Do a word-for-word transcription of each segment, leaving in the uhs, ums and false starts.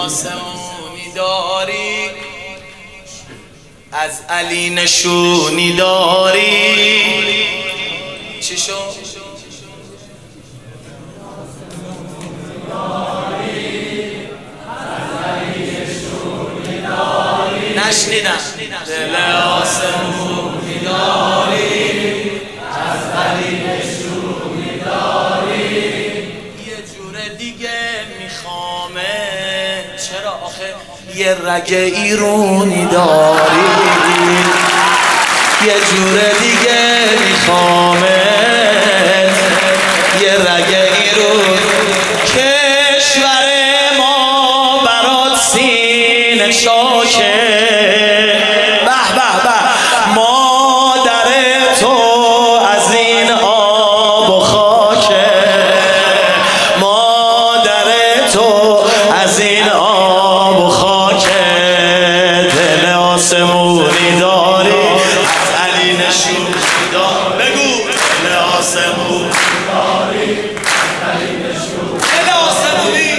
آسمونی داری، از علی نشونی داری. چی شد؟ نشنیدم. دل آسمونی داری، از علی نشونی داری. یه جور دیگه میخوامه، چرا آخه یه رگ ایرونی داری. یه جور دیگه میخوامه، یه رگ ایرون. کشور ما برات سینه چاکه، به به به مادر تو از این آب و خاکه، مادر تو از این آب و خاکه. دل آسمونی داری، از علی نشونی داری. بگو دل آسمونی داری، از علی نشونی. دل آسمونی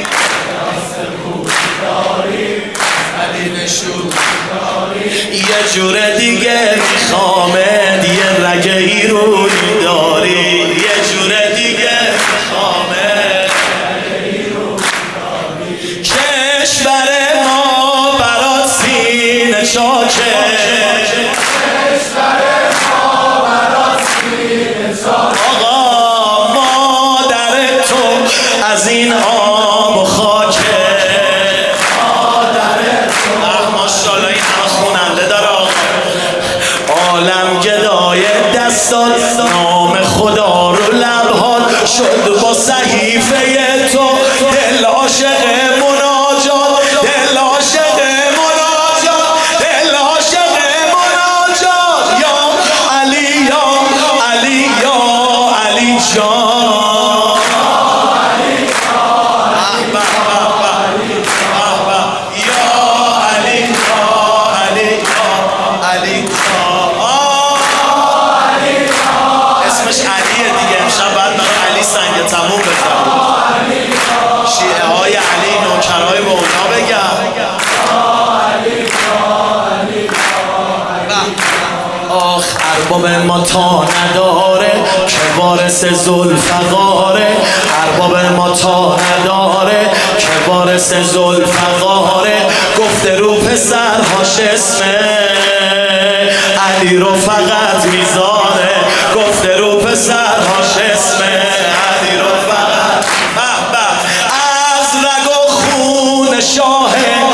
داری، از علی نشونی داری. یه جور دیگه میخوامه، یه رگ ایرونی داری. یه جور دیگه میخوامه، کشور ما برات سینه چاکه، کشور ما برات سینه چاکه. آقا مادر تو از این آب و خاکه، مادر تو. ماشاءالله این همه خوننده داره. عالم گدای دستات، نام خدا رو لبهات شد با صحیفه تو. دل عاشق مناجات، دل عاشق مناجات، دل عاشق مناجات. یا علی یا علی یا علی جان. اسمش علیه دیگه، امشب باید برای علی سنگ تموم بزنیم. شیعه های علی، نوکرهای به اونا بگم. آخ ارباب ما تا نداره، که وارث ذوالفقاره. ارباب ما تا نداره، که وارث ذوالفقاره. گفته رو پسرهاش اسمه علی رو فقط میذاره. گفته رو پسرهاش اسمه علی رو فقط. به به از رگ و خون شاه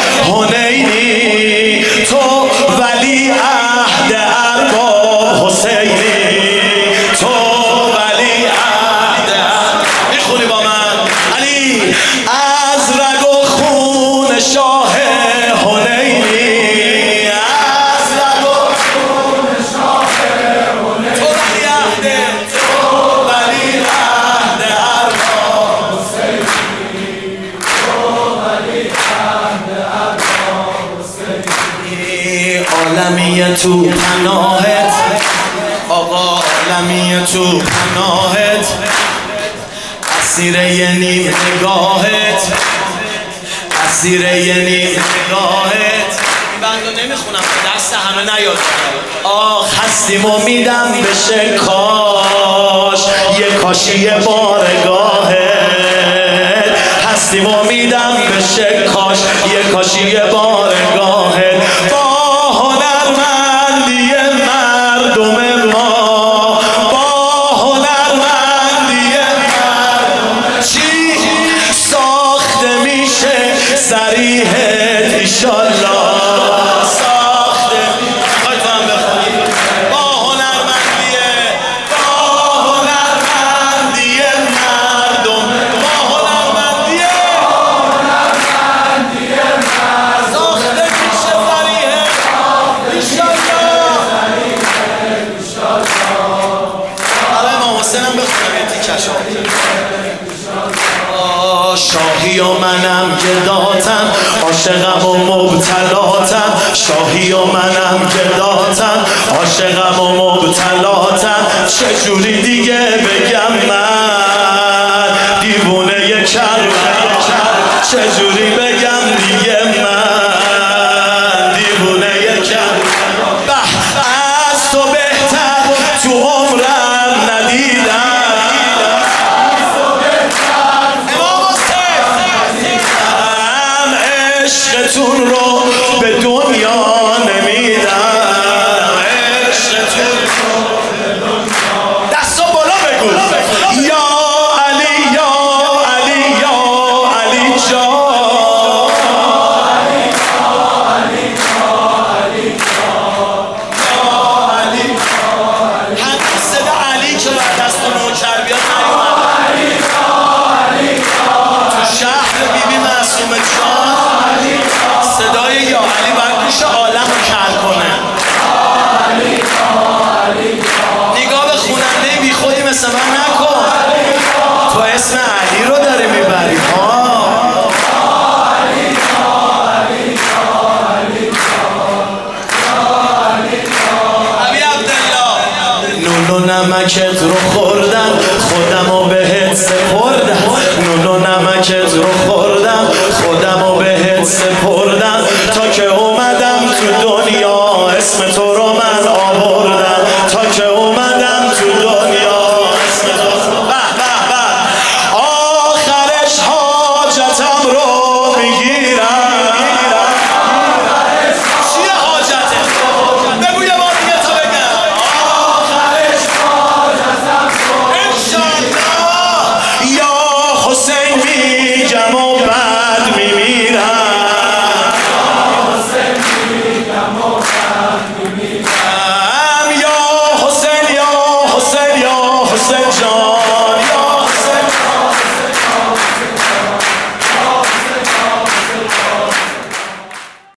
حنینی، تو ولی عهد ارباب حسینی. تو ولی عهد ارباب. میخونی با من؟ علی از رگ و خون شاه حنینی، از رگ و خون شاه حنینی. تو ولی عهد، تو ولی عهد ارباب حسینی. تو ولی عهد ارباب حسینی. عالمی تو پناهت آقا، عالمی تو پناهت. اسیر یه نیم نگاهت، اسیر یه نیم نگاهت. این بندو نمیخونم به دست همه نیاد. آخ هستیم و میدم بشه کاش، یه کاشی یه بارگاهت. هستیم و میدم بشه کاش، یه کاشی یه بارگاهت. با هنرمندی مردم ما، با هنرمندی مردم. چی ساخته میشه صریحت ایشالله، ساخته میخوای تو هم بخونی. با هنرمندی، با هنرمندی مردم، با هنرمندی، هنرمندی مردم. ساخته میشه صریحت ایشالله. برای امام حسین هم بخونم یه تیکش. شاهی و منم گداتم، عاشقم و مبتلاتم. شاهی و منم گداتم، عاشقم و مبتلاتم. چجوری دیگه بگم من دیوونه کربلا؟ چجوری بگم دیگه نمکت رو خوردن